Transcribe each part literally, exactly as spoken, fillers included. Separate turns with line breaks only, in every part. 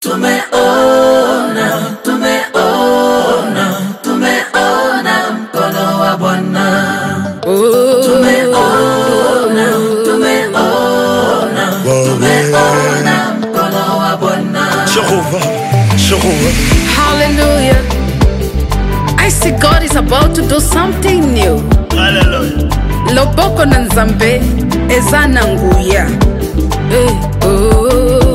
Tumeona, tumeona, tumeona mkono wa Bwana. Tumeona, tumeona, tumeona mkono wa Bwana.
Jehovah, Jehovah.
Hallelujah. I see God is about to do something new.
Hallelujah.
Loboko na nzambe ezana nguya. Hey, oh.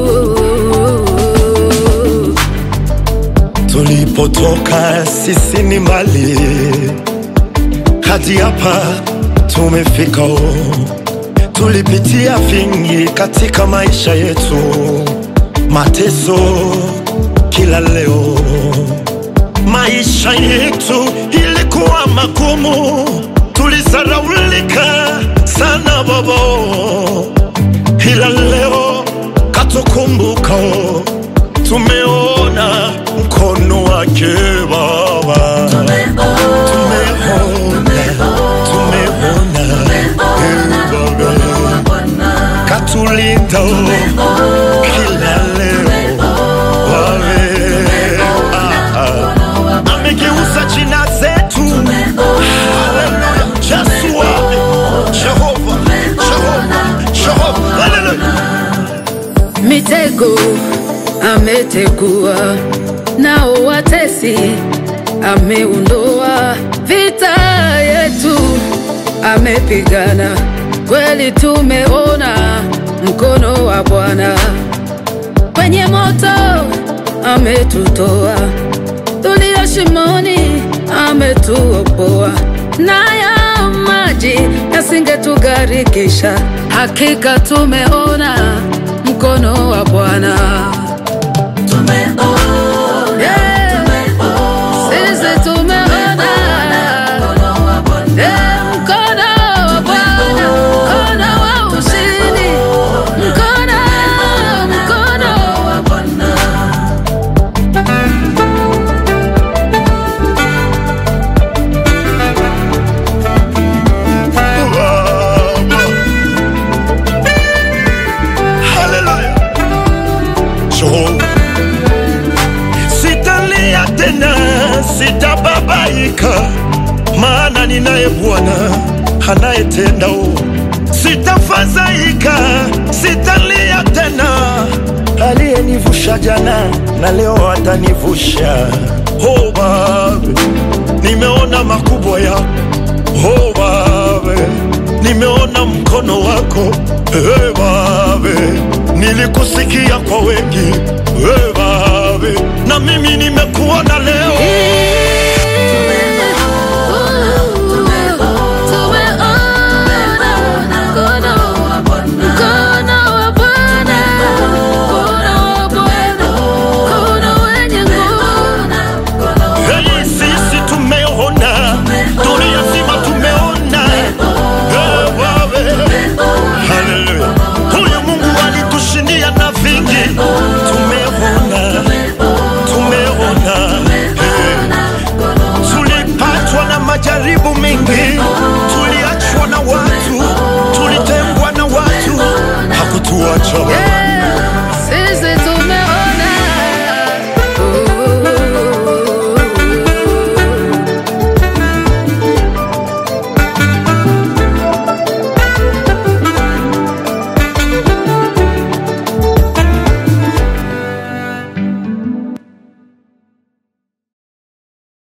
Tulipotoka sisi ni mbali, hadi hapa tumefika. Tulipitia vingi katika maisha yetu, mateso kila leo. Maisha yetu ilikuwa magumu, tulisaraulika sana baba, ila leo katukumbuka. Tumeona mkono wake Baba. Tumeona, tumeona, tumeona katulinda kila leo. Amegeuza jina zetu. Hallelujah. Yesu wapi? Jehovah, Jehovah, Jehovah. Hallelujah.
Mitego ametegua, nao watesi ameondoa. Vita yetu amepigana, kweli tumeona mkono wa Bwana. Kwenye moto ametutoa, tulio shimoni ametuokoa. Nayo maji yasingetugharikisha, hakika tumeona mkono wa Bwana.
Sitalia tena, sitababaika, maana ninaye Bwana anayetenda. Sitafadhaika, sitalia tena, aliyenivusha jana na leo atanivusha. Oh Baba, nimeona makubwa yako. Oh Baba, nimeona mkono wako. Hey Baba, nilikusikia kwa wengi. Hey Baba, na mimi nimekuona leo. Majaribu mengi, tuliachwa na watu, tulitengwa na watu, hakutuacha.